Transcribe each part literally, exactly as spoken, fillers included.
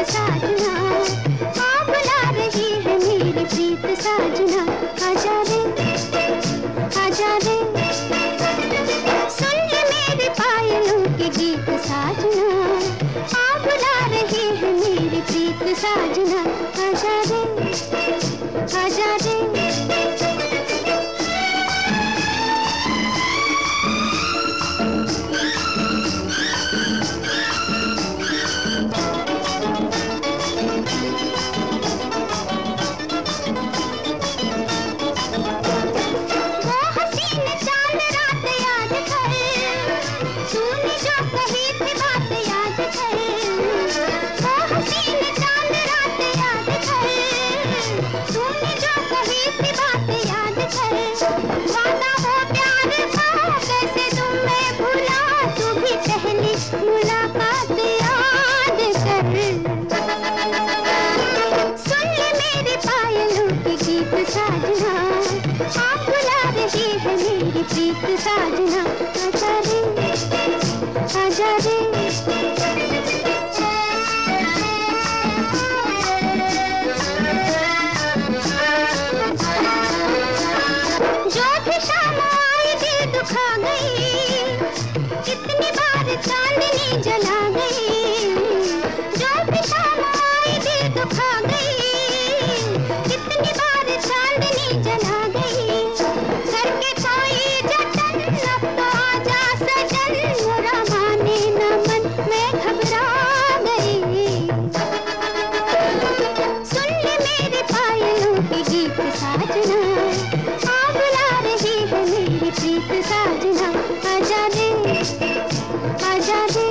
साजना, हाँ बुला रही है मेरी प्रीत साजना। आजा रे आजा रे, सुन ले मेरे पायलों के गीत साजना, हाँ बुला रही है मेरी प्रीत साजना। आजा रे आजा रे, मुलाकात याद कर, सुन ले मेरे पायलों के गीत साजना, हाँ बुला रही है मेरी प्रीत साजना। आजा रे आजा रे, जो भी शाम आई दिल दुखा गई, कितनी बार चांदनी जला गई, जो भी शाम आई दिल दुखा गई, कितनी बार चांदनी जला गई। घर के कोई जतन अब तो आजा सजन, मोरा माने न मन मैं घबरा गई। सुन ले मेरे पायलों के गीत साजना, हाँ बुला रही है मेरी प्रीत साजना। आजा रे आजा रे,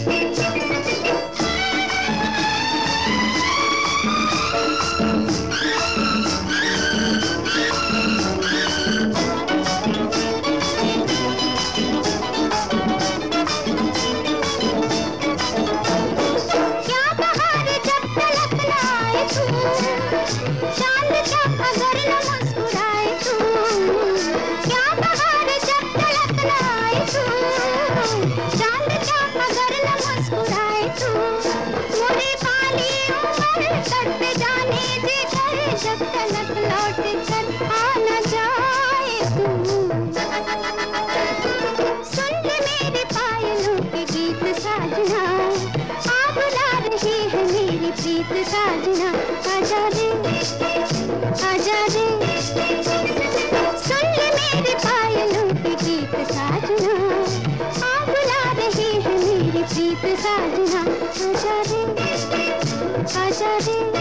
क्या बहार जब तलक लाए तू, चांद जब अगर न मुस्कुराए तू, क्या बहार जब तलक लाए तू, चांद जब अगर न मुस्कुराए तू, मोरे पाली उम्र कट जाने दे कर, जब तलक लौट कर आ न जाए तू। सुन ले मेरे पायलों के गीत साजना, हाँ बुला रही है मेरी प्रीत साजना। आजा रे आजा रे, सुन ले मेरे पायलों के गीत साजना, हाँ बुला रही है मेरी प्रीत साजना। आजा रे आजा रे।